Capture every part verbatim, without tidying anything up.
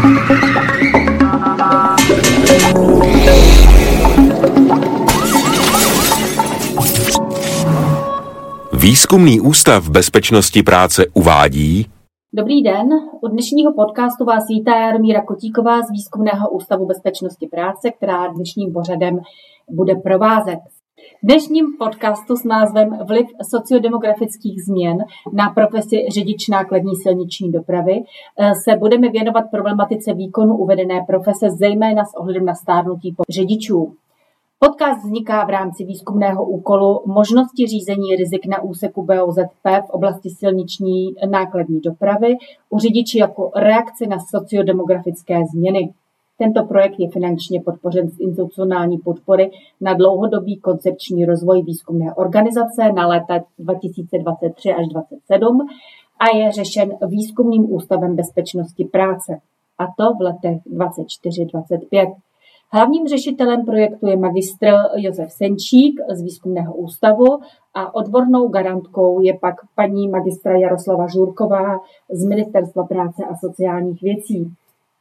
Výzkumný ústav bezpečnosti práce uvádí. Dobrý den, u dnešního podcastu vás vítá Jaromíra Kotíková z Výzkumného ústavu bezpečnosti práce, která dnešním pořadem bude provázet. V dnešním podcastu s názvem Vliv sociodemografických změn na profesi řidič nákladní silniční dopravy se budeme věnovat problematice výkonu uvedené profese, zejména s ohledem na stárnutí řidičů. Podcast vzniká v rámci výzkumného úkolu možnosti řízení rizik na úseku B O Z P v oblasti silniční nákladní dopravy u řidičů jako reakce na sociodemografické změny. Tento projekt je finančně podpořen z institucionální podpory na dlouhodobý koncepční rozvoj výzkumné organizace na léta dva tisíce dvacet tři až dvacet sedm a je řešen Výzkumným ústavem bezpečnosti práce, a to v letech dvacet čtyři dvacet pět. Hlavním řešitelem projektu je magistr Josef Senčík z Výzkumného ústavu a odbornou garantkou je pak paní magistra Jaroslava Žurková z Ministerstva práce a sociálních věcí.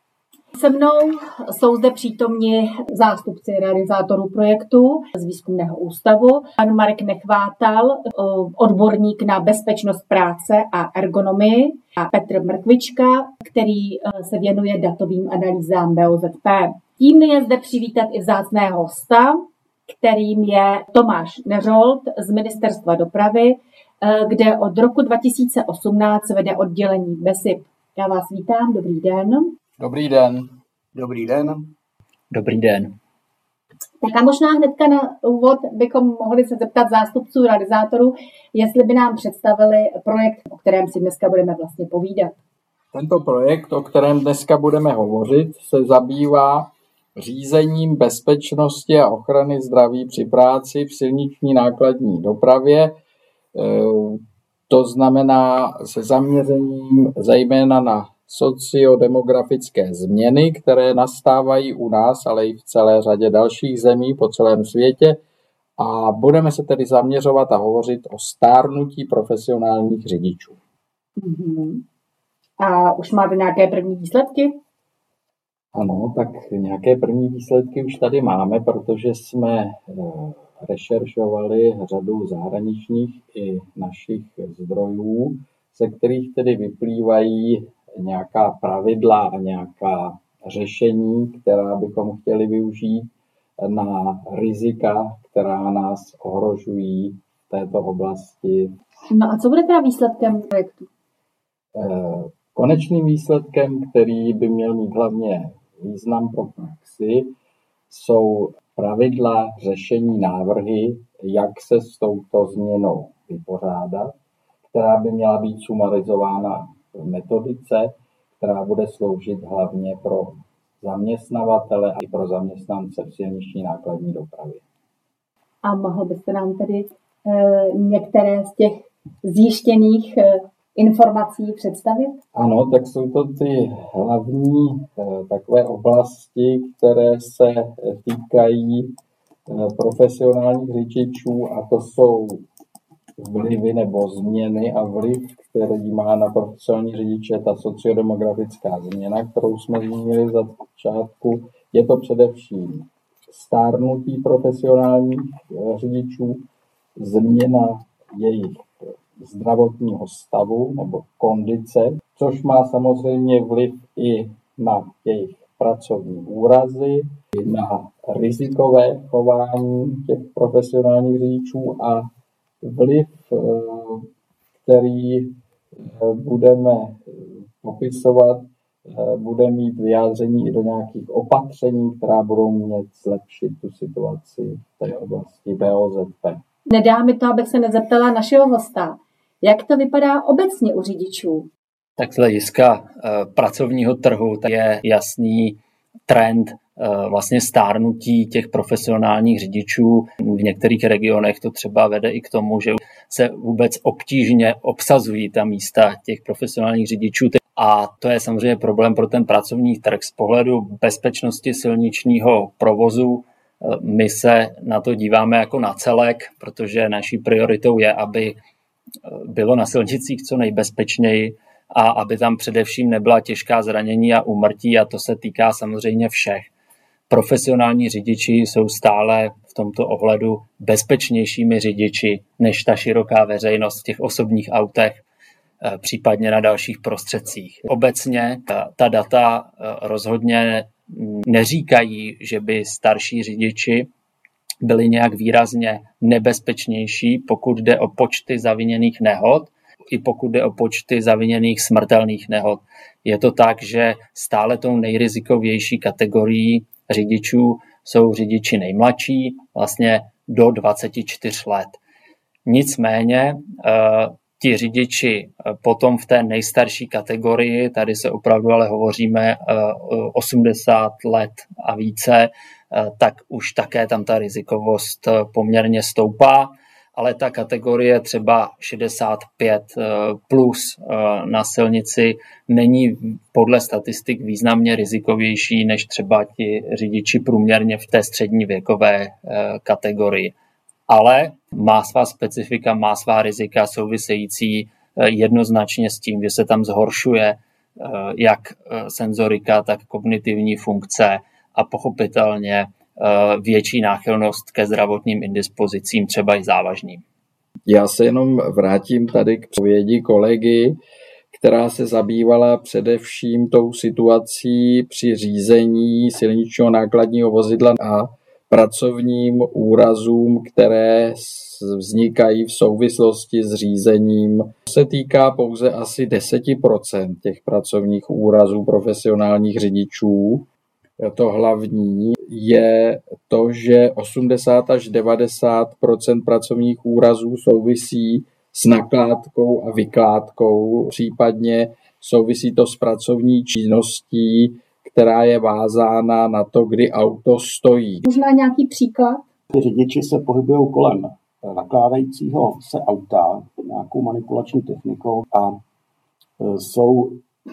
Se mnou jsou zde přítomni zástupci realizátorů projektu z Výzkumného ústavu, pan Marek Nechvátal, odborník na bezpečnost práce a ergonomii, a Petr Mrkvička, který se věnuje datovým analýzám B O Z P. Tím je zde přivítat i vzácného hosta, kterým je Tomáš Neřolt z Ministerstva dopravy, kde od roku dva tisíce osmnáct vede oddělení B E S I P. Já vás vítám, dobrý den. Dobrý den. Dobrý den. Dobrý den. Tak a možná hnedka na úvod bychom mohli se zeptat zástupců realizátorů, jestli by nám představili projekt, o kterém si dneska budeme vlastně povídat. Tento projekt, o kterém dneska budeme hovořit, se zabývá řízením bezpečnosti a ochrany zdraví při práci v silniční nákladní dopravě. To znamená se zaměřením zejména na sociodemografické změny, které nastávají u nás, ale i v celé řadě dalších zemí po celém světě. A budeme se tedy zaměřovat a hovořit o stárnutí profesionálních řidičů. Mm-hmm. A už máte nějaké první výsledky? Ano, tak nějaké první výsledky už tady máme, protože jsme rešeršovali řadu zahraničních i našich zdrojů, ze kterých tedy vyplývají nějaká pravidla a nějaká řešení, která bychom chtěli využít na rizika, která nás ohrožují v této oblasti. No a co bude teda výsledkem projektu? Konečným výsledkem, který by měl mít hlavně význam pro praxi, jsou pravidla, řešení, návrhy, jak se s touto změnou vypořádat, která by měla být sumarizována v metodice, která bude sloužit hlavně pro zaměstnavatele a pro zaměstnance v silniční nákladní dopravě. A mohl byste nám tedy e, některé z těch zjištěných e, informací představit? Ano, tak jsou to ty hlavní e, takové oblasti, které se týkají e, profesionálních řidičů, a to jsou vlivy nebo změny a vliv, který má na profesionální řidiče ta sociodemografická změna, kterou jsme zmínili za začátku. Je to především stárnutí profesionálních řidičů, změna jejich zdravotního stavu nebo kondice, což má samozřejmě vliv i na jejich pracovní úrazy, i na rizikové chování těch profesionálních řidičů a vliv, který budeme popisovat, bude mít vyjádření i do nějakých opatření, která budou mět zlepšit tu situaci v té oblasti B O Z P. Nedá mi to, abych se nezeptala našeho hosta. Jak to vypadá obecně u řidičů? Tak z hlediska pracovního trhu tak je jasný trend vlastně stárnutí těch profesionálních řidičů. V některých regionech to třeba vede i k tomu, že se vůbec obtížně obsazují ta místa těch profesionálních řidičů. A to je samozřejmě problém pro ten pracovní trh z pohledu bezpečnosti silničního provozu. My se na to díváme jako na celek, protože naší prioritou je, aby bylo na silnicích co nejbezpečněji, a aby tam především nebyla těžká zranění a úmrtí, a to se týká samozřejmě všech. Profesionální řidiči jsou stále v tomto ohledu bezpečnějšími řidiči než ta široká veřejnost v těch osobních autech, případně na dalších prostředcích. Obecně ta, ta data rozhodně neříkají, že by starší řidiči byli nějak výrazně nebezpečnější, pokud jde o počty zaviněných nehod, i pokud jde o počty zaviněných smrtelných nehod. Je to tak, že stále tou nejrizikovější kategorií řidičů jsou řidiči nejmladší, vlastně do dvacet čtyři let. Nicméně ti řidiči potom v té nejstarší kategorii, tady se opravdu ale hovoříme osmdesát let a více, tak už také tam ta rizikovost poměrně stoupá, ale ta kategorie třeba šedesát pět plus na silnici není podle statistik významně rizikovější než třeba ti řidiči průměrně v té střední věkové kategorii. Ale má svá specifika, má svá rizika související jednoznačně s tím, že se tam zhoršuje jak senzorika, tak kognitivní funkce a pochopitelně větší náchylnost ke zdravotním indispozicím, třeba i závažným. Já se jenom vrátím tady k povědi kolegy, která se zabývala především tou situací při řízení silničního nákladního vozidla a pracovním úrazům, které vznikají v souvislosti s řízením. Se týká pouze asi deset procent těch pracovních úrazů profesionálních řidičů. To hlavní je to, že osmdesát až devadesát procent pracovních úrazů souvisí s nakládkou a vykládkou, případně souvisí to s pracovní činností, která je vázána na to, kdy auto stojí. Možná nějaký příklad? Řidiči se pohybují kolem nakládajícího se auta nějakou manipulační technikou a jsou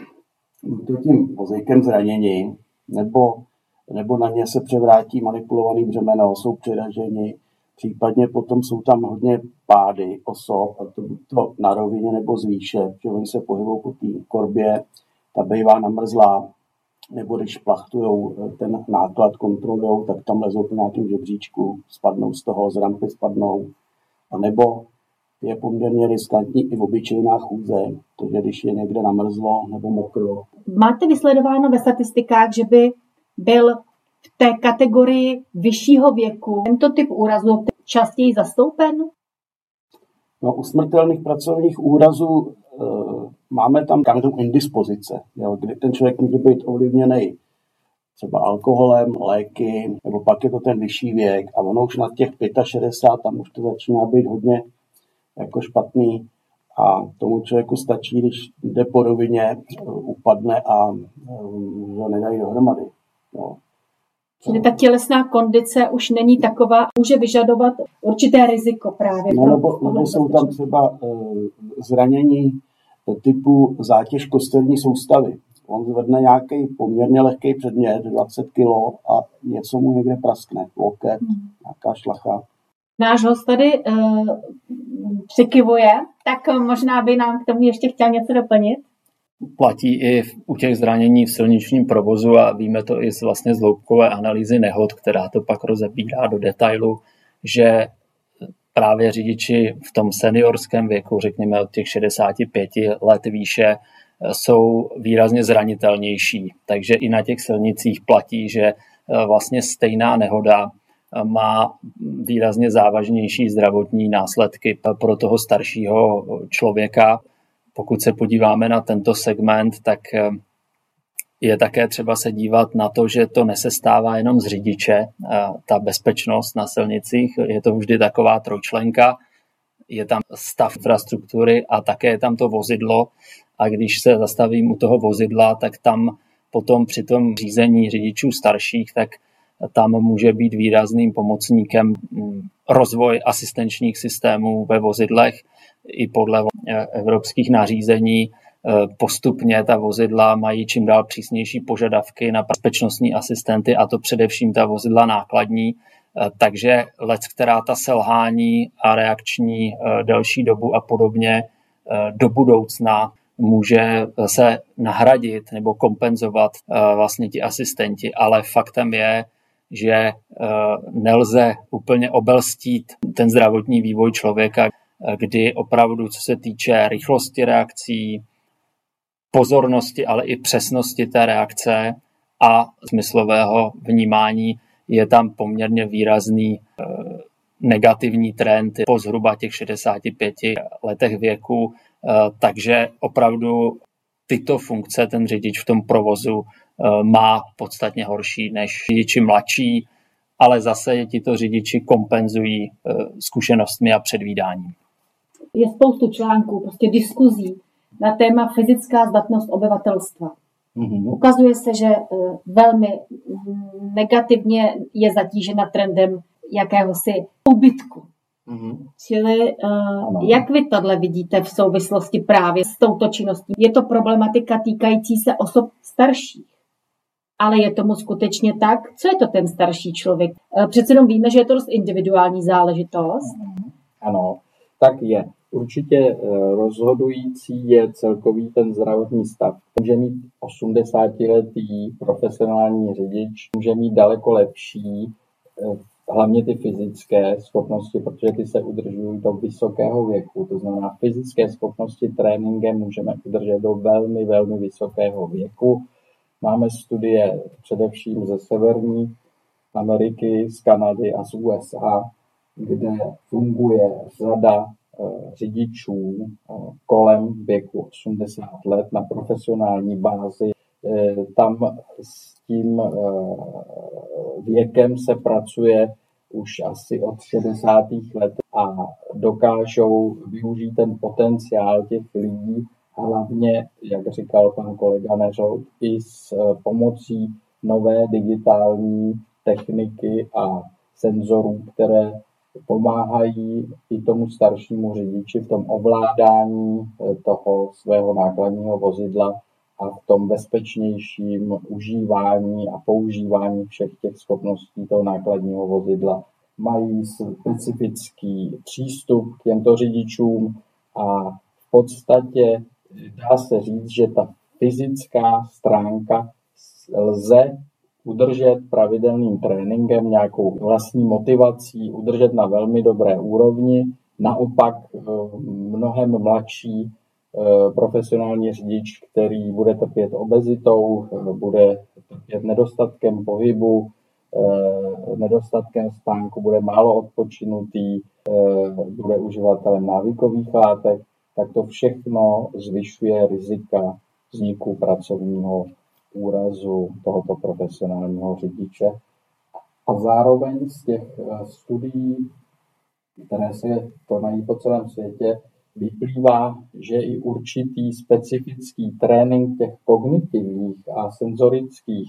tím vozíkem zraněni, nebo, nebo na ně se převrátí manipulovaný břemeno, jsou přiraženi, případně potom jsou tam hodně pády osob, a to, to na rovině nebo z výše, že oni se pohybují po té korbě, ta bývá namrzlá, nebo když plachtujou ten náklad, kontrolujou, tak tam lezou po nějakém žebříčku, spadnou z toho, z rampy spadnou. A nebo je poměrně riskantní i v obyčejná chůze, protože když je někde namrzlo nebo mokro. Máte vysledováno ve statistikách, že by byl v té kategorii vyššího věku tento typ úrazu častěji zastoupen? No, u smrtelných pracovních úrazů e, máme tam každou indispozice, jo, kdy ten člověk může být ovlivněný třeba alkoholem, léky, nebo pak je to ten vyšší věk a ono už na těch šedesát pět, tam už to začíná být hodně jako špatný a tomu člověku stačí, když jde po rovině, upadne a ho nedají dohromady. Jo. Čili ta tělesná kondice už není taková, může vyžadovat určité riziko právě. No, nebo, nebo jsou tam třeba uh, zranění typu zátěž kosterní soustavy. On zvedne nějaký poměrně lehký předmět, dvacet kilo, a něco mu někde praskne, loket, hmm. nějaká šlacha. Náš host tady uh, přikivuje, tak možná by nám k tomu ještě chtěl něco doplnit. Platí i u těch zranění v silničním provozu a víme to i z vlastně z hloubkové analýzy nehod, která to pak rozebírá do detailu, že právě řidiči v tom seniorském věku, řekněme od těch šedesát pět let výše, jsou výrazně zranitelnější. Takže i na těch silnicích platí, že vlastně stejná nehoda má výrazně závažnější zdravotní následky pro toho staršího člověka. Pokud se podíváme na tento segment, tak je také třeba se dívat na to, že to nesestává jenom z řidiče, ta bezpečnost na silnicích, je to vždy taková trojčlenka, je tam stav infrastruktury a také je tam to vozidlo a když se zastavím u toho vozidla, tak tam potom při tom řízení řidičů starších, tak tam může být výrazným pomocníkem rozvoj asistenčních systémů ve vozidlech. I podle evropských nařízení postupně ta vozidla mají čím dál přísnější požadavky na bezpečnostní asistenty, a to především ta vozidla nákladní. Takže lec, která ta selhání a reakční delší dobu a podobně do budoucna může se nahradit nebo kompenzovat vlastně ti asistenti, ale faktem je, že nelze úplně obelstít ten zdravotní vývoj člověka, kdy opravdu, co se týče rychlosti reakcí, pozornosti, ale i přesnosti té reakce a smyslového vnímání, je tam poměrně výrazný negativní trend po zhruba těch šedesáti pěti letech věku, takže opravdu tyto funkce ten řidič v tom provozu má podstatně horší než řidiči mladší, ale zase tito řidiči kompenzují zkušenostmi a předvídáním. Je spoustu článků, prostě diskuzí na téma fyzická zdatnost obyvatelstva. Mm-hmm. Ukazuje se, že velmi negativně je zatížena trendem jakéhosi úbytku. Mm-hmm. Čili uh, jak vy tohle vidíte v souvislosti právě s touto činností? Je to problematika týkající se osob starších. Ale je tomu skutečně tak? Co je to ten starší člověk? Přece jenom víme, že je to dost individuální záležitost. Ano, tak je. Určitě rozhodující je celkový ten zdravotní stav. Může mít osmdesátiletý profesionální řidič, může mít daleko lepší, hlavně ty fyzické schopnosti, protože ty se udržují do vysokého věku. To znamená, fyzické schopnosti tréninkem můžeme udržet do velmi, velmi vysokého věku. Máme studie především ze Severní Ameriky, z Kanady a z U S A, kde funguje řada řidičů kolem věku osmdesát let na profesionální bázi. Tam s tím věkem se pracuje už asi od šedesátých let a dokážou využít ten potenciál těch lidí, hlavně, jak říkal pan kolega Neřold, i s pomocí nové digitální techniky a senzorů, které pomáhají i tomu staršímu řidiči v tom ovládání toho svého nákladního vozidla a v tom bezpečnějším užívání a používání všech těch schopností toho nákladního vozidla. Mají specifický přístup k těmto řidičům a v podstatě dá se říct, že ta fyzická stránka lze udržet pravidelným tréninkem, nějakou vlastní motivací, udržet na velmi dobré úrovni. Naopak mnohem mladší profesionální řidič, který bude trpět obezitou, bude trpět nedostatkem pohybu, nedostatkem spánku, bude málo odpočinutý, bude uživatelem návykových látek, tak to všechno zvyšuje rizika vzniku pracovního úrazu tohoto profesionálního řidiče. A zároveň z těch studií, které se konají po celém světě, vyplývá, že i určitý specifický trénink těch kognitivních a senzorických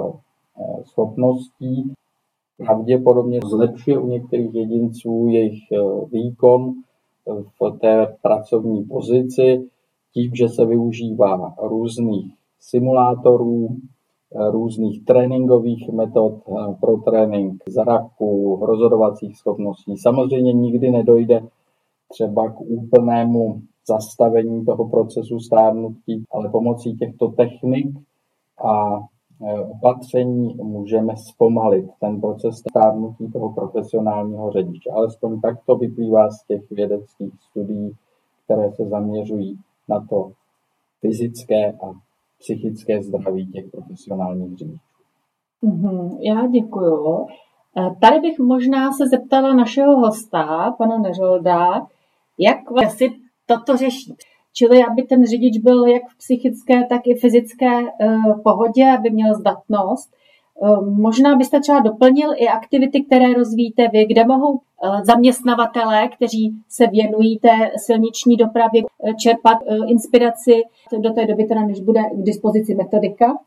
schopností pravděpodobně zlepšuje u některých jedinců jejich výkon v té pracovní pozici tím, že se využívá různých simulátorů, různých tréninkových metod pro trénink zraku, rozhodovacích schopností. Samozřejmě nikdy nedojde třeba k úplnému zastavení toho procesu stárnutí, ale pomocí těchto technik a opatření můžeme zpomalit ten proces stárnutí toho profesionálního řidiče. Alespoň tak to vyplývá z těch vědeckých studií, které se zaměřují na to fyzické a psychické zdraví těch profesionálních řidičů. Mm-hmm, já děkuju. Tady bych možná se zeptala našeho hosta, pana Neřolda, jak si toto řeší. Čili aby ten řidič byl jak v psychické, tak i fyzické uh, pohodě, aby měl zdatnost. Uh, možná byste třeba doplnil i aktivity, které rozvíjíte vy, kde mohou uh, zaměstnavatelé, kteří se věnují té silniční dopravě, uh, čerpat uh, inspiraci do té doby, teda než bude k dispozici metodika?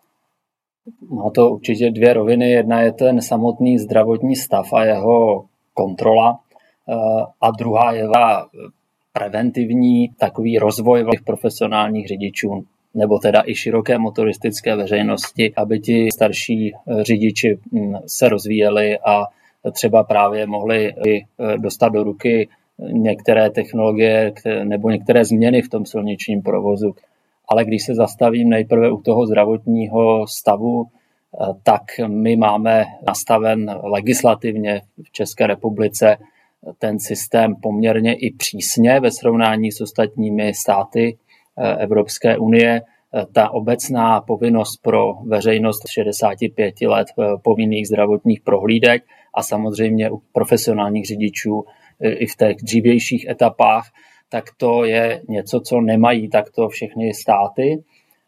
Má to určitě dvě roviny. Jedna je ten samotný zdravotní stav a jeho kontrola. Uh, a druhá je preventivní takový rozvoj těch profesionálních řidičů, nebo teda i široké motoristické veřejnosti, aby ti starší řidiči se rozvíjeli a třeba právě mohli dostat do ruky některé technologie nebo některé změny v tom silničním provozu. Ale když se zastavím nejprve u toho zdravotního stavu, tak my máme nastaven legislativně v České republice ten systém poměrně i přísně ve srovnání s ostatními státy Evropské unie. Ta obecná povinnost pro veřejnost šedesát pět let povinných zdravotních prohlídek a samozřejmě u profesionálních řidičů i v těch dřívějších etapách, tak to je něco, co nemají takto všechny státy.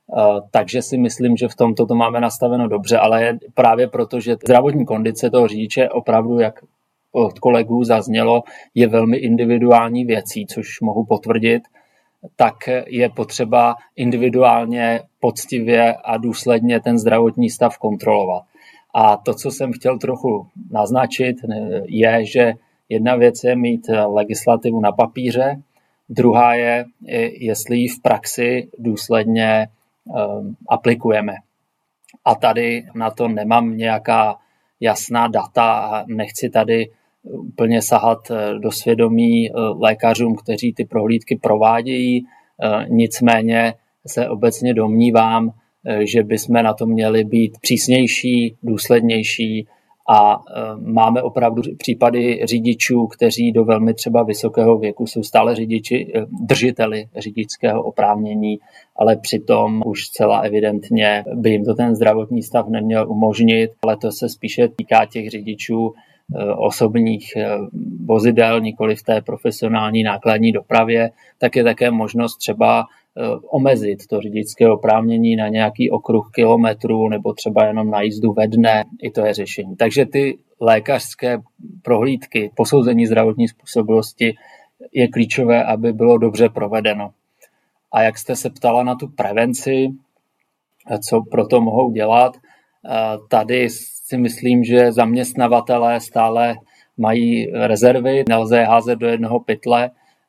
Takže si myslím, že v tomto to máme nastaveno dobře, ale právě proto, že zdravotní kondice toho řidiče opravdu, jak od kolegů zaznělo, je velmi individuální věcí, což mohu potvrdit, tak je potřeba individuálně, poctivě a důsledně ten zdravotní stav kontrolovat. A to, co jsem chtěl trochu naznačit, je, že jedna věc je mít legislativu na papíře, druhá je, jestli ji v praxi důsledně um, aplikujeme. A tady na to nemám nějaká jasná data a nechci tady úplně sahat do svědomí lékařům, kteří ty prohlídky provádějí. Nicméně se obecně domnívám, že bychom na to měli být přísnější, důslednější a máme opravdu případy řidičů, kteří do velmi třeba vysokého věku jsou stále řidiči, držiteli řidičského oprávnění, ale přitom už zcela evidentně by jim to ten zdravotní stav neměl umožnit, ale to se spíše týká těch řidičů osobních vozidel, nikoli v té profesionální nákladní dopravě, tak je také možnost třeba omezit to řidičské oprávnění na nějaký okruh kilometrů nebo třeba jenom na jízdu ve dne, i to je řešení. Takže ty lékařské prohlídky, posouzení zdravotní způsobilosti je klíčové, aby bylo dobře provedeno. A jak jste se ptala na tu prevenci, co pro to mohou dělat, tady si myslím, že zaměstnavatelé stále mají rezervy, nelze je házet do jednoho pytle,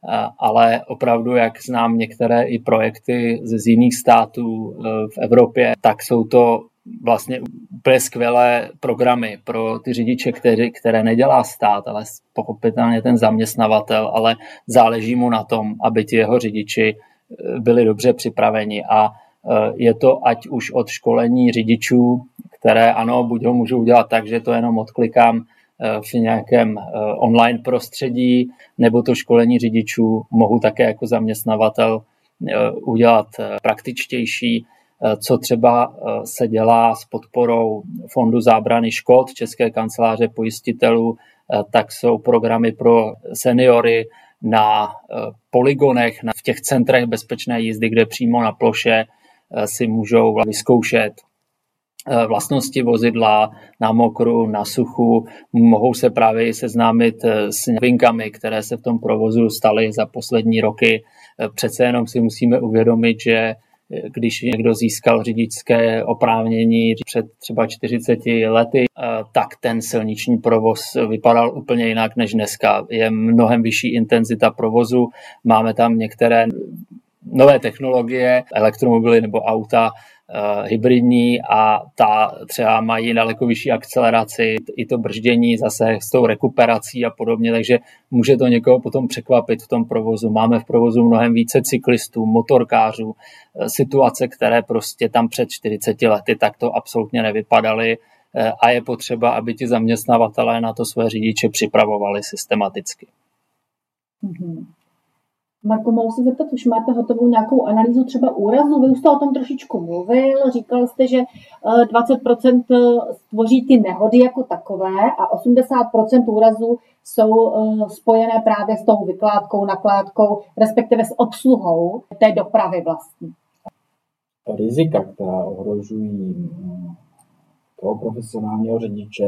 ale opravdu, jak znám některé i projekty z jiných států v Evropě, tak jsou to vlastně úplně skvělé programy pro ty řidiče, které, které nedělá stát, ale pochopitelně ten zaměstnavatel, ale záleží mu na tom, aby ti jeho řidiči byli dobře připraveni. A je to ať už od školení řidičů, které ano, buď ho můžu udělat tak, že to jenom odklikám v nějakém online prostředí, nebo to školení řidičů mohu také jako zaměstnavatel udělat praktičtější, co třeba se dělá s podporou Fondu zábrany škod České kanceláře pojistitelů, tak jsou programy pro seniory na poligonech, v těch centrech bezpečné jízdy, kde přímo na ploše si můžou vyzkoušet vlastnosti vozidla na mokru, na suchu, mohou se právě seznámit s novinkami, které se v tom provozu staly za poslední roky. Přece jenom si musíme uvědomit, že když někdo získal řidičské oprávnění před třeba čtyřiceti lety, tak ten silniční provoz vypadal úplně jinak než dneska. Je mnohem vyšší intenzita provozu, máme tam některé nové technologie, elektromobily nebo auta, Uh, hybridní a ta třeba mají daleko vyšší akceleraci, i to brždění zase s tou rekuperací a podobně, takže může to někoho potom překvapit v tom provozu. Máme v provozu mnohem více cyklistů, motorkářů, uh, situace, které prostě tam před čtyřiceti lety takto absolutně nevypadaly uh, a je potřeba, aby ti zaměstnavatelé na to své řidiče připravovali systematicky. Mm-hmm. Marko, mohu se zeptat, už máte hotovou nějakou analýzu třeba úrazu? Vy už jste o tom trošičku mluvil, říkal jste, že dvacet procent tvoří ty nehody jako takové a osmdesát procent úrazů jsou spojené právě s tou vykládkou, nakládkou, respektive s obsluhou té dopravy vlastní. Rizika, která ohrožují toho profesionálního řidiče,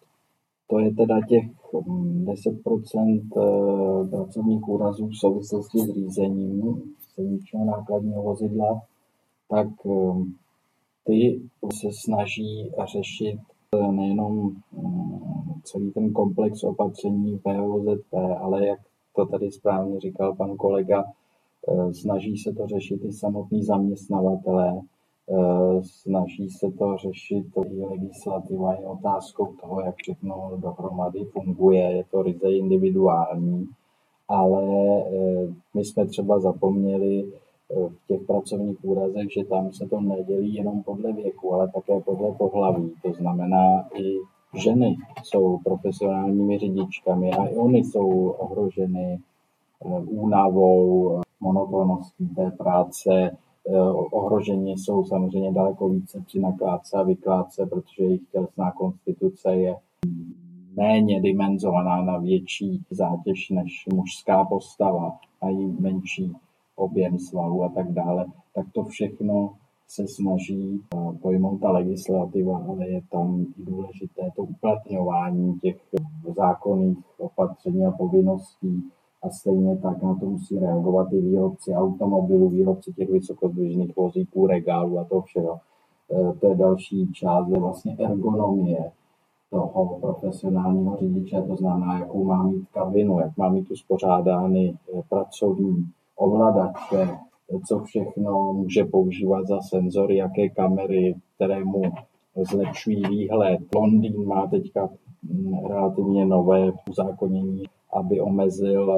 to je teda těch deset procent pracovních úrazů v souvislosti s řízením silničního nákladního vozidla, tak ty se snaží řešit nejenom celý ten komplex opatření P O Z P, ale jak to tady správně říkal pan kolega, snaží se to řešit i samotní zaměstnavatelé, snaží se to řešit i legislativa, je otázkou toho, jak všechno dohromady funguje, je to ryze individuální ale my jsme třeba zapomněli v těch pracovních úrazech, že tam se to nedělí jenom podle věku, ale také podle pohlaví. To znamená, i ženy jsou profesionálními řidičkami a i oni jsou ohroženy únavou, monotónností té práce. Ohroženi jsou samozřejmě daleko více při nakládce a vykládce, protože jejich tělesná konstituce je méně dimenzovaná na větší zátěž než mužská postava, mají menší objem svalů a tak dále. Tak to všechno se snaží pojmout ta legislativa, ale je tam i důležité to uplatňování těch zákonných opatření a povinností. A stejně tak na to musí reagovat i výrobci automobilů, výrobci těch vysokozdvižných vozíků, regálů a toho všeho. To je další část, je vlastně ergonomie toho profesionálního řidiče, to znamená, jakou má mít kabinu, jak má mít uspořádány pracovní ovladače, co všechno může používat za senzory, jaké kamery, které mu zlepšují výhled. Londýn má teďka relativně nové uzákonění, aby omezil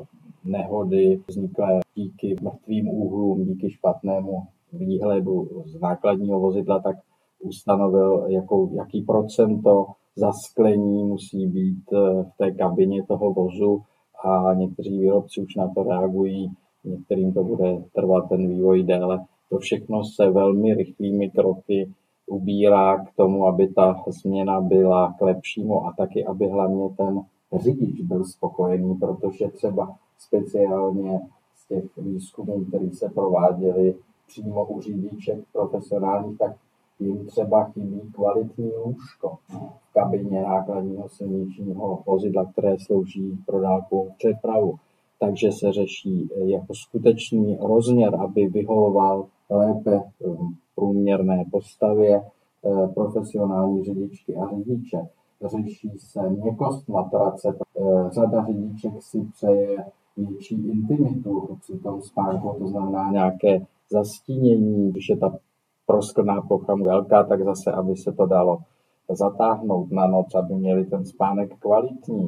nehody vzniklé díky mrtvým úhlům, díky špatnému výhledu z nákladního vozidla, tak ustanovil, jakou, jaký procento zasklení musí být v té kabině toho vozu a někteří výrobci už na to reagují, některým to bude trvat ten vývoj déle. To všechno se velmi rychlými kroky ubírá k tomu, aby ta změna byla k lepšímu a taky, aby hlavně ten řidič byl spokojený, protože třeba speciálně z těch výzkumů, které se prováděly přímo u řidiček profesionálních, tak jim třeba chybí kvalitní lůžko v kabině nákladního silničního vozidla, které slouží pro dálkovou přepravu. Takže se řeší jako skutečný rozměr, aby vyhovoval lépe průměrné postavě profesionální řidičky a řidiče. Řeší se měkkost matrace. Řada řidiček si přeje větší intimitu při tom spánku, to znamená nějaké zastínění, když je ta prosklená plocha velká, tak zase, aby se to dalo zatáhnout na noc, aby měli ten spánek kvalitní.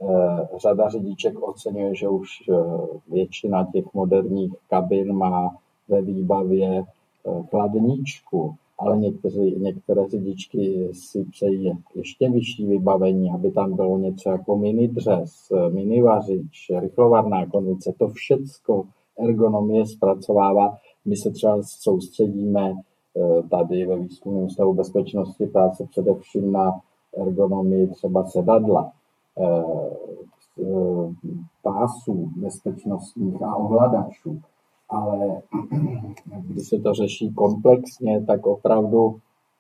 Řada řidiček oceňuje, že už většina těch moderních kabin má ve výbavě chladničku, ale někteří, některé řidičky si přejí ještě vyšší vybavení, aby tam bylo něco jako mini dřez, mini vařič, rychlovarná konvice. To všecko ergonomie zpracovává. My se třeba soustředíme tady ve Výzkumném ústavu bezpečnosti práce především na ergonomii třeba sedadla, pásů bezpečnostních a ovladačů. Ale když se to řeší komplexně, tak opravdu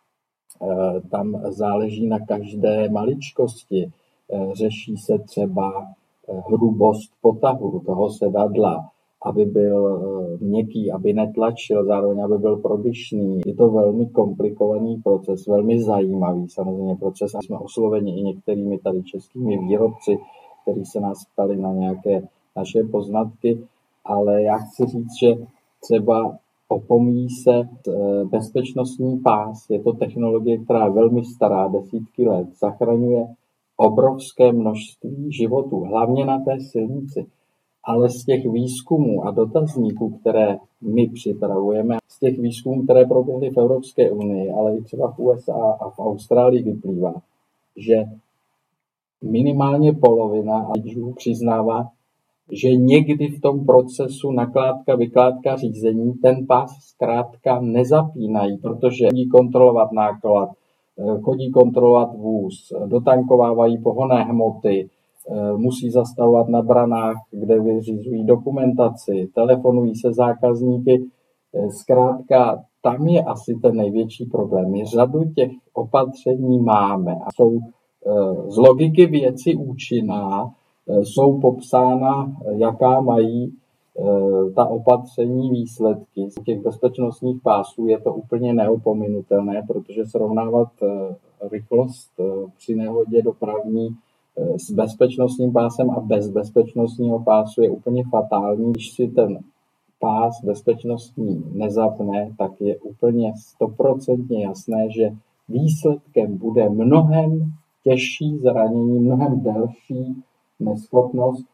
tam záleží na každé maličkosti. Řeší se třeba hrubost potahu toho sedadla, aby byl měkký, aby netlačil, zároveň aby byl prodyšný. Je to velmi komplikovaný proces, velmi zajímavý samozřejmě proces. A jsme osloveni i některými tady českými výrobci, kteří se nás ptali na nějaké naše poznatky, ale já chci říct, že třeba opomíjí se bezpečnostní pás. Je to technologie, která je velmi stará, desítky let, zachraňuje obrovské množství životů, hlavně na té silnici. Ale z těch výzkumů a dotazníků, které my připravujeme, z těch výzkumů, které proběhly v Evropské unii, ale i třeba v U S A a v Austrálii vyplývá, že minimálně polovina lidí přiznává, že někdy v tom procesu nakládka, vykládka řízení ten pás zkrátka nezapínají, protože chodí kontrolovat náklad, chodí kontrolovat vůz, dotankovávají pohonné hmoty, musí zastavovat na branách, kde vyřizují dokumentaci, telefonují se zákazníky. Zkrátka, tam je asi ten největší problém. My řadu těch opatření máme a jsou z logiky věci účinná, jsou popsána, jaká mají ta opatření výsledky. Z těch bezpečnostních pásů je to úplně neopominutelné, protože srovnávat rychlost při nehodě dopravní s bezpečnostním pásem a bez bezpečnostního pásu je úplně fatální. Když si ten pás bezpečnostní nezapne, tak je úplně stoprocentně jasné, že výsledkem bude mnohem těžší zranění, mnohem delší neschopnost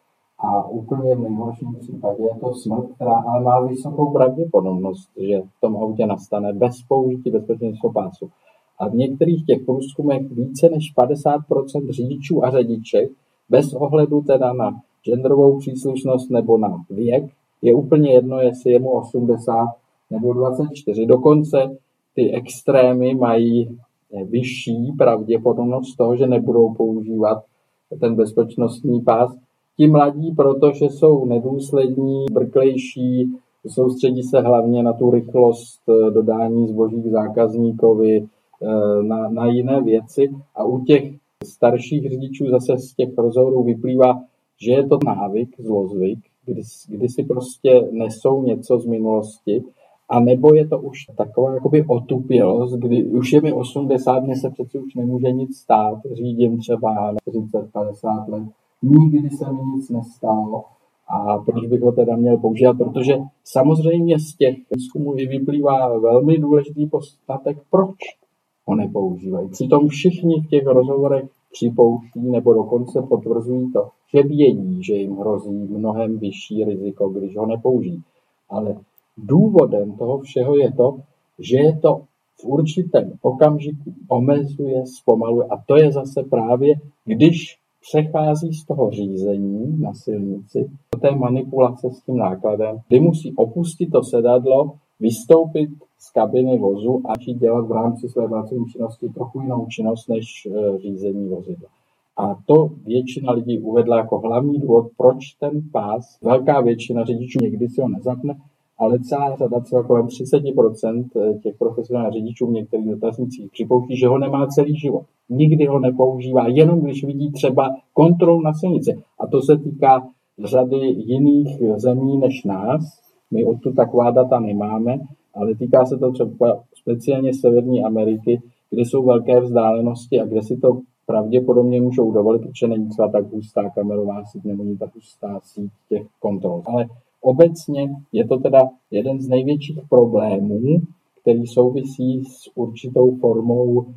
a úplně v nejhorším případě je to smrt, která ale má vysokou pravděpodobnost, že v tom autě nastane bez použití bezpečnostního pásu. A v některých těch průzkumech více než padesát procent řidičů a řidiček, bez ohledu teda na genderovou příslušnost nebo na věk, je úplně jedno, jestli je mu osmdesát nebo dvacet čtyři. Dokonce ty extrémy mají vyšší pravděpodobnost toho, že nebudou používat ten bezpečnostní pás. Ti mladí, protože jsou nedůslední, brklejší, soustředí se hlavně na tu rychlost dodání zboží k zákazníkovi, na, na jiné věci. A u těch starších řidičů zase z těch rozhovorů vyplývá, že je to návyk, zlozvyk, kdy, kdy si prostě nesou něco z minulosti, a nebo je to už taková jakoby otupělost, kdy už je mi osmdesát, mě se přeci už nemůže nic stát, řídím třeba čtyřicet padesát let, nikdy se mi nic nestalo a proč bych ho teda měl používat, protože samozřejmě z těch výzkumů vyplývá velmi důležitý poznatek, proč ho nepoužívají. Přitom všichni v těch rozhovorech připouští nebo dokonce potvrzují to, že vědí, že jim hrozí mnohem vyšší riziko, když ho nepoužijí. Ale důvodem toho všeho je to, že je to v určitém okamžiku omezuje, zpomaluje. A to je zase právě, když přechází z toho řízení na silnici do té manipulace s tím nákladem, kdy musí opustit to sedadlo, vystoupit z kabiny vozu a začít dělat v rámci své pracovní činnosti trochu jinou činnost než řízení vozidla. A to většina lidí uvedla jako hlavní důvod, proč ten pás, velká většina řidičů někdy si ho nezapne, ale celá řada, třeba kolem třicet procent těch profesionálních řidičů v některých dotaznicích připouští, že ho nemá celý život. Nikdy ho nepoužívá, jenom když vidí třeba kontrolu na silnici. A to se týká řady jiných zemí než nás. My odtud taková data nemáme, ale týká se to třeba speciálně Severní Ameriky, kde jsou velké vzdálenosti a kde si to pravděpodobně můžou dovolit, protože není třeba tak hustá kamerová síť, nebo není tak hustá síť těch kontrol. Ale obecně je to teda jeden z největších problémů, který souvisí s určitou formou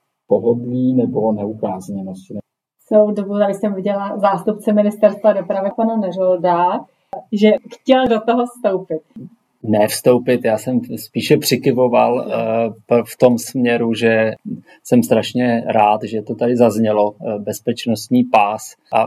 pohodlí nebo neukázněnosti. Celou dobu tady jsem viděla zástupce ministerstva dopravy pana Neřolda, že chtěl do toho vstoupit. Nevstoupit, já jsem spíše přikyvoval v tom směru, že jsem strašně rád, že to tady zaznělo, bezpečnostní pás, a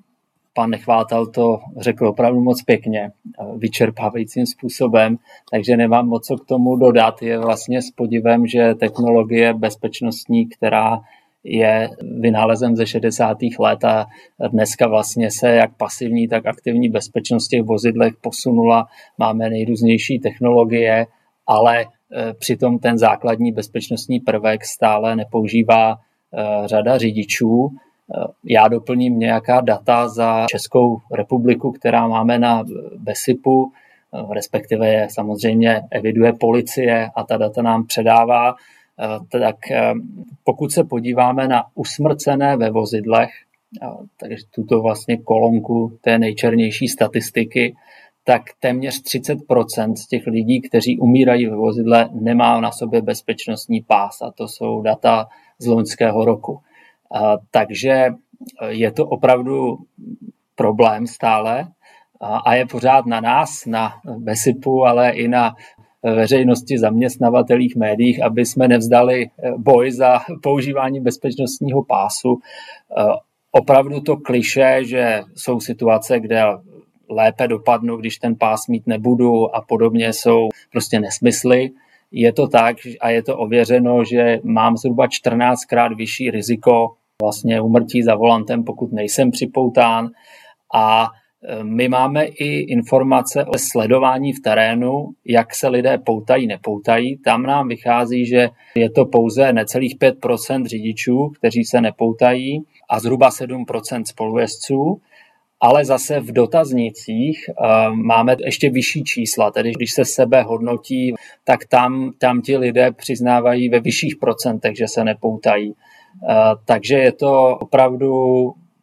pan Nechvátal to řekl opravdu moc pěkně, vyčerpávajícím způsobem, takže nemám moc co k tomu dodat. Je vlastně s podivem, že technologie bezpečnostní, která je vynálezem ze šedesátých let a dneska vlastně se jak pasivní, tak aktivní bezpečnost v těch vozidlech posunula. Máme nejrůznější technologie, ale přitom ten základní bezpečnostní prvek stále nepoužívá řada řidičů. Já doplním nějaká data za Českou republiku, která máme na BESIPu, respektive je samozřejmě eviduje policie a ta data nám předává. Tak pokud se podíváme na usmrcené ve vozidlech, takže tuto vlastně kolonku té nejčernější statistiky, tak téměř třicet procent z těch lidí, kteří umírají ve vozidle, nemá na sobě bezpečnostní pás, a to jsou data z loňského roku. Takže je to opravdu problém stále a je pořád na nás, na BESIPu, ale i na veřejnosti, zaměstnavatelích, médiích, aby jsme nevzdali boj za používání bezpečnostního pásu. Opravdu to klišé, že jsou situace, kde lépe dopadnu, když ten pás mít nebudu a podobně, jsou prostě nesmysly. Je to tak a je to ověřeno, že mám zhruba čtrnáctkrát vyšší riziko vlastně úmrtí za volantem, pokud nejsem připoután, a my máme i informace o sledování v terénu, jak se lidé poutají, nepoutají. Tam nám vychází, že je to pouze necelých pět procent řidičů, kteří se nepoutají, a zhruba sedm procent spolujezdců. Ale zase v dotaznicích uh, máme ještě vyšší čísla, tedy když se sebe hodnotí, tak tam, tam ti lidé přiznávají ve vyšších procentech, že se nepoutají. Uh, takže je to opravdu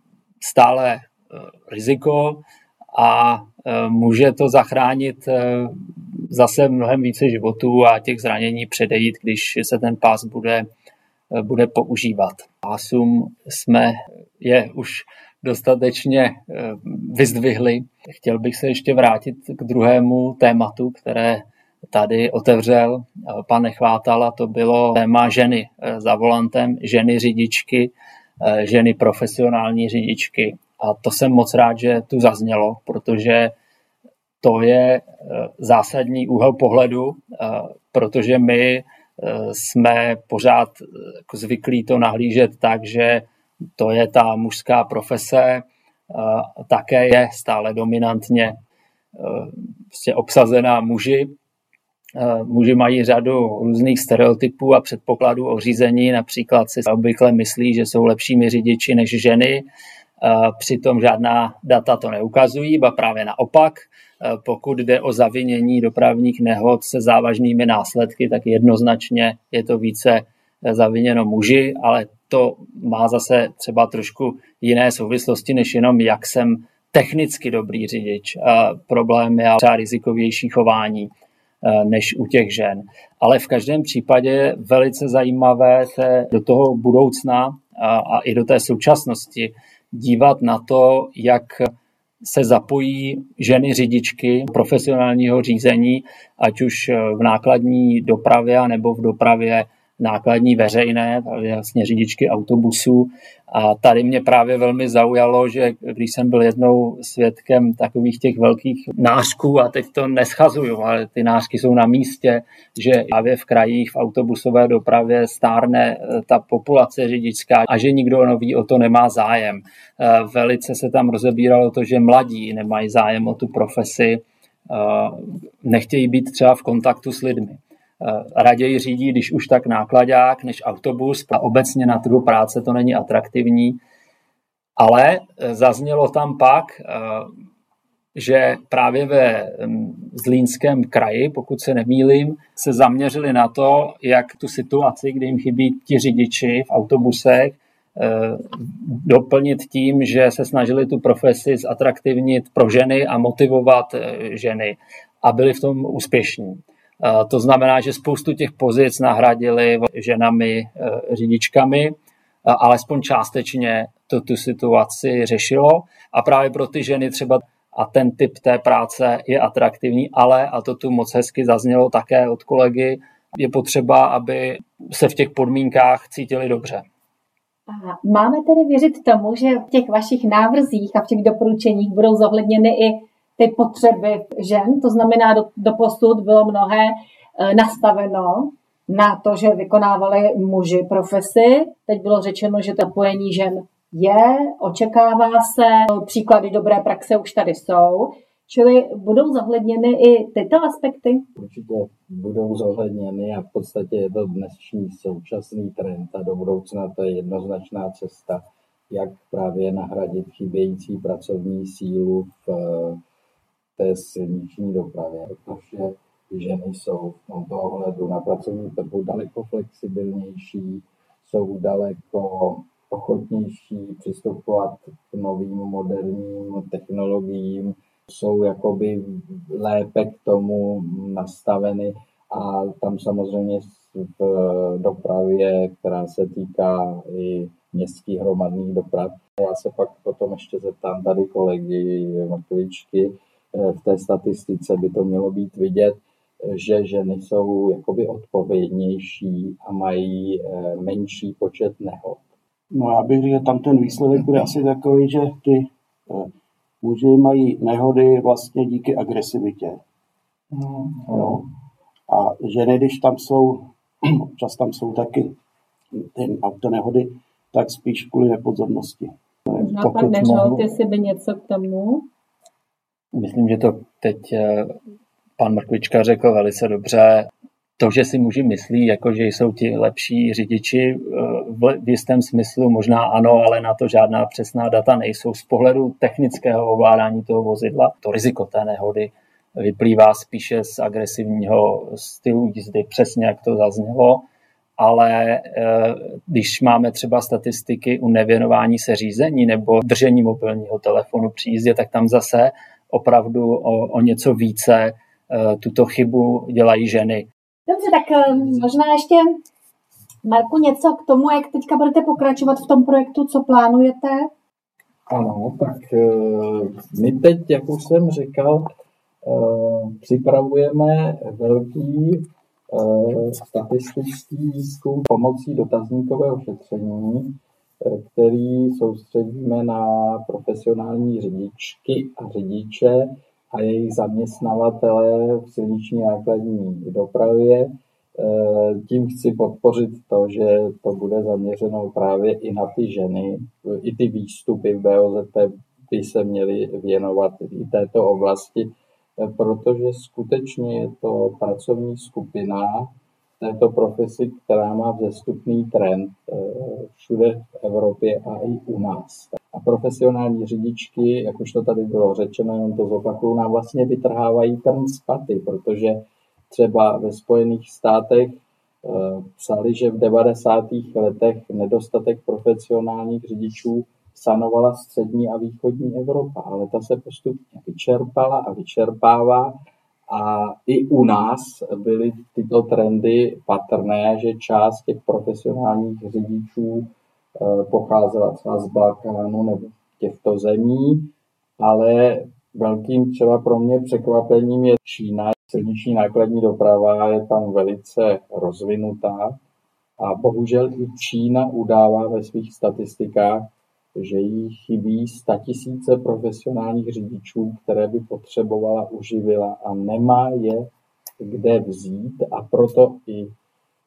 stále uh, riziko a uh, může to zachránit uh, zase mnohem více životů a těch zranění předejít, když se ten pás bude, uh, bude používat. Pásům jsme je už dostatečně vyzdvihli. Chtěl bych se ještě vrátit k druhému tématu, které tady otevřel pan Nechvátal, a to bylo téma ženy za volantem, ženy řidičky, ženy profesionální řidičky. A to jsem moc rád, že tu zaznělo, protože to je zásadní úhel pohledu, protože my jsme pořád zvyklí to nahlížet tak, že to je ta mužská profese, také je stále dominantně prostě obsazená muži. Muži mají řadu různých stereotypů a předpokladů o řízení, například si obvykle myslí, že jsou lepšími řidiči než ženy, přitom žádná data to neukazují, ba právě naopak. Pokud jde o zavinění dopravních nehod se závažnými následky, tak jednoznačně je to více zaviněno muži, ale to má zase třeba trošku jiné souvislosti, než jenom jak jsem technicky dobrý řidič. Problémy a třeba rizikovější chování než u těch žen. Ale v každém případě je velice zajímavé se do toho budoucna a, a i do té současnosti dívat na to, jak se zapojí ženy řidičky profesionálního řízení, ať už v nákladní dopravě nebo v dopravě nákladní veřejné, vlastně řidičky autobusů. A tady mě právě velmi zaujalo, že když jsem byl jednou svědkem takových těch velkých nářků, a teď to neschazuju, ale ty nářky jsou na místě, že právě v krajích v autobusové dopravě stárne ta populace řidičská a že nikdo nový o to nemá zájem. Velice se tam rozebíralo to, že mladí nemají zájem o tu profesi, nechtějí být třeba v kontaktu s lidmi. Raději řídí, když už tak nákladák, než autobus. A obecně na trhu práce to není atraktivní. Ale zaznělo tam pak, že právě ve Zlínském kraji, pokud se nemýlím, se zaměřili na to, jak tu situaci, kdy jim chybí ti řidiči v autobusech, doplnit tím, že se snažili tu profesi zatraktivnit pro ženy a motivovat ženy. A byli v tom úspěšní. To znamená, že spoustu těch pozic nahradili ženami, řidičkami, alespoň částečně to tu situaci řešilo. A právě pro ty ženy třeba a ten typ té práce je atraktivní, ale, a to tu moc hezky zaznělo také od kolegy, je potřeba, aby se v těch podmínkách cítili dobře. Aha. Máme tedy věřit tomu, že v těch vašich návrzích a v těch doporučeních budou zohledněny i ty potřeby žen, to znamená, do, do posud bylo mnohé e, nastaveno na to, že vykonávali muži profesi. Teď bylo řečeno, že to zapojení žen je, očekává se, příklady dobré praxe už tady jsou, čili budou zohledněny i tyto aspekty? Určitě budou zohledněny a v podstatě je to dnešní současný trend a do budoucna to je jednoznačná cesta, jak právě nahradit chybějící pracovní sílu v té silniční dopravě, protože ženy jsou v tomto ohledu na pracovním trhu daleko flexibilnější, jsou daleko ochotnější přistupovat k novým moderním technologiím, jsou jakoby lépe k tomu nastaveny a tam samozřejmě v dopravě, která se týká i městských hromadných doprav. Já se pak potom ještě zeptám tady kolegy Mrkvičky, v té statistice by to mělo být vidět, že ženy jsou jakoby odpovědnější a mají menší počet nehod. No já bych řekl, že tam ten výsledek bude asi takový, že ty muži mají nehody vlastně díky agresivitě. No, no. A ženy, když tam jsou, občas tam jsou taky ty autonehody, tak spíš kvůli nepozornosti. Možná pan Neřout, jestli by něco k tomu? Myslím, že to teď pan Mrkvička řekl velice dobře. To, že si muži myslí, jako že jsou ti lepší řidiči, v jistém smyslu možná ano, ale na to žádná přesná data nejsou. Z pohledu technického ovládání toho vozidla, to riziko té nehody vyplývá spíše z agresivního stylu jízdy, přesně jak to zaznělo. Ale když máme třeba statistiky u nevěnování se řízení nebo držení mobilního telefonu při jízdě, tak tam zase opravdu o, o něco více tuto chybu dělají ženy. Dobře, tak možná ještě, Marku, něco k tomu, jak teďka budete pokračovat v tom projektu, co plánujete? Ano, tak my teď, jak už jsem říkal, připravujeme velký statistický výzkum pomocí dotazníkového šetření, který soustředíme na profesionální řidičky a řidiče a jejich zaměstnavatele v silniční nákladní dopravě. Tím chci podpořit to, že to bude zaměřeno právě i na ty ženy. I ty výstupy v B O Z P by se měly věnovat i této oblasti, protože skutečně je to pracovní skupina v této profesi, která má vzestupný trend všude v Evropě a i u nás. A profesionální řidičky, jak už to tady bylo řečeno, jenom to zopakuju, nám vlastně vytrhávají trn z paty, protože třeba ve Spojených státech psali, že v devadesátých letech nedostatek profesionálních řidičů sanovala střední a východní Evropa, ale ta se postupně vyčerpala a vyčerpává a i u nás byly tyto trendy patrné, že část těch profesionálních řidičů pocházela třeba z Balkánu nebo těchto zemí, ale velkým třeba pro mě překvapením je Čína. Silniční nákladní doprava je tam velice rozvinutá a bohužel i Čína udává ve svých statistikách, že jí chybí statisíce profesionálních řidičů, které by potřebovala, uživila a nemá je kde vzít, a proto i e,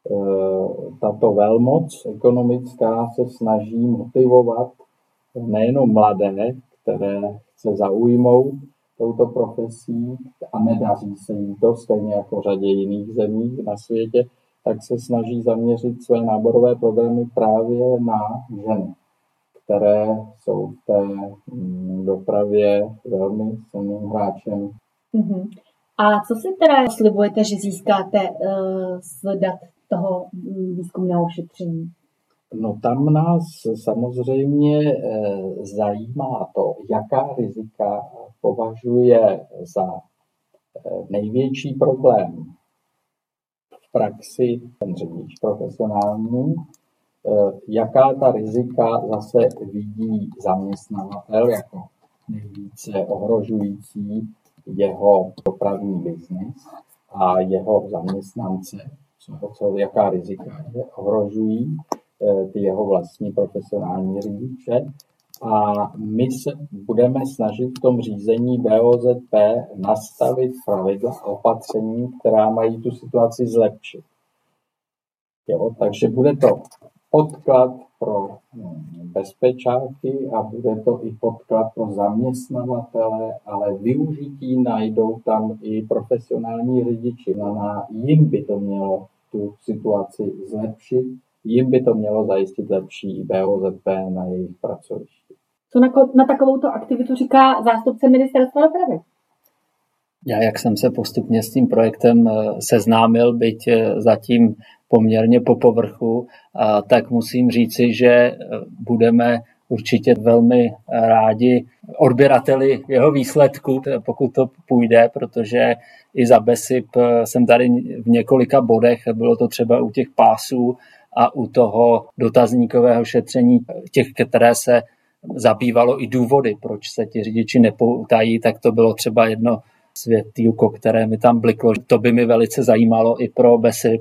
tato velmoc ekonomická se snaží motivovat nejenom mladé, které chce zaujmout touto profesí a nedaří se jim to, stejně jako řadě jiných zemí na světě, tak se snaží zaměřit své náborové programy právě na ženy, které jsou v té dopravě velmi silným hráčem. Uh-huh. A co si teda slibujete, že získáte uh, z dat toho výzkumného šetření? No tam nás samozřejmě zajímá to, jaká rizika považuje za největší problém v praxi ten řidič profesionální, jaká ta rizika zase vidí zaměstnavatel jako nejvíce ohrožující jeho dopravní biznis a jeho zaměstnance, co, co, jaká rizika je ohrožují ty jeho vlastní profesionální řidiče. A my se budeme snažit v tom řízení B O Z P nastavit pravidla a opatření, která mají tu situaci zlepšit. Jo, takže bude to podklad pro bezpečáky a bude to i podklad pro zaměstnavatele, ale využití najdou tam i profesionální řidiči. Na jim by to mělo tu situaci zlepšit, jim by to mělo zajistit lepší B O Z P na jejich pracovišti. Co na, na takovouto aktivitu říká zástupce Ministerstva dopravy? Já, jak jsem se postupně s tím projektem seznámil, byť zatím poměrně po povrchu, tak musím říci, že budeme určitě velmi rádi odběrateli jeho výsledku, pokud to půjde, protože i za B E S I P jsem tady v několika bodech, bylo to třeba u těch pásů a u toho dotazníkového šetření, těch, které se zabývalo i důvody, proč se ti řidiči nepoutají, tak to bylo třeba jedno světýlko, které mi tam bliklo. To by mi velice zajímalo i pro B E S I P,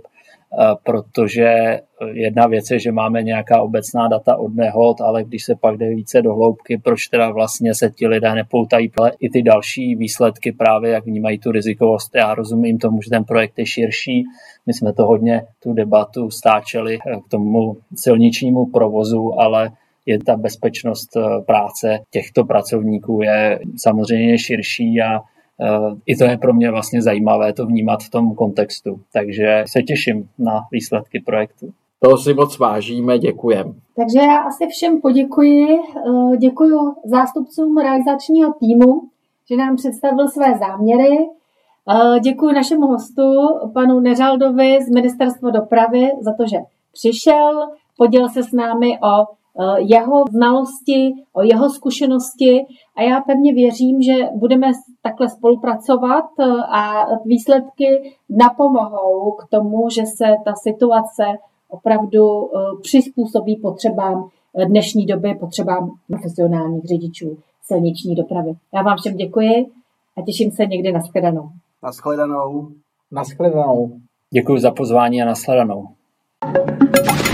protože jedna věc je, že máme nějaká obecná data od nehod, ale když se pak jde více do hloubky, proč teda vlastně se ti lidé nepoutají, ale i ty další výsledky právě, jak vnímají tu rizikovost. Já rozumím tomu, že ten projekt je širší. My jsme to hodně, tu debatu stáčeli k tomu silničnímu provozu, ale je ta bezpečnost práce těchto pracovníků je samozřejmě širší a i to je pro mě vlastně zajímavé to vnímat v tom kontextu. Takže se těším na výsledky projektu. To si moc vážíme, děkujeme. Takže já asi všem poděkuji. Děkuji zástupcům realizačního týmu, že nám představil své záměry. Děkuji našemu hostu, panu Neřaldovi z Ministerstva dopravy, za to, že přišel, podělil se s námi o jeho znalosti, o jeho zkušenosti a já pevně věřím, že budeme takhle spolupracovat a výsledky napomohou k tomu, že se ta situace opravdu přizpůsobí potřebám dnešní doby potřebám profesionálních řidičů silniční dopravy. Já vám všem děkuji a těším se někdy na shledanou. Na shledanou. Na shledanou. Děkuji za pozvání a nashledanou.